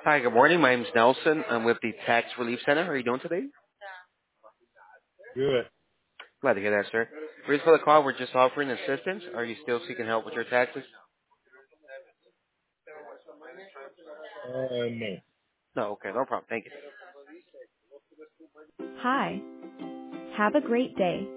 Hi, good morning. My name is Nelson. I'm with the Tax Relief Center. How are you doing today? Good. Glad to hear that, sir. Reason for the call, we're just offering assistance. Are you still seeking help with your taxes? No. No, okay, no problem. Thank you. Hi. Have a great day.